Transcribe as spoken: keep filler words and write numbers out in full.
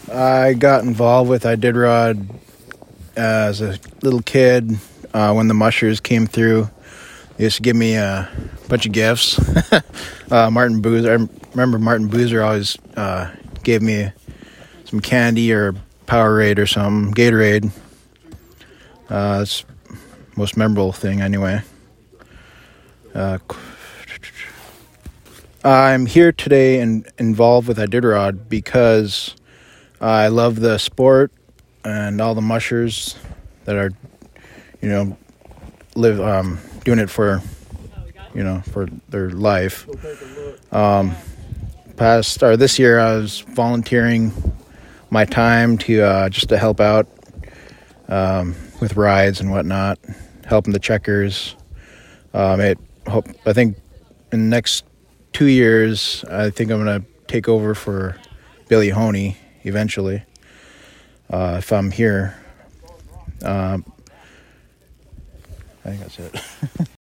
I got involved with Iditarod as a little kid uh, when the mushers came through. They used to give me a bunch of gifts. uh, Martin Boozer, I remember Martin Boozer always uh, gave me some candy or Powerade or some Gatorade. Uh, that's the most memorable thing anyway. Uh, I'm here today and involved with Iditarod because I love the sport and all the mushers that are, you know, live um, doing it for, you know, for their life. Um, past or this year, I was volunteering my time to uh, just to help out um, with rides and whatnot, helping the checkers. Um, it hope I think in the next two years, I think I'm gonna take over for Billy Honey eventually, uh, if I'm here. Um, I think that's it.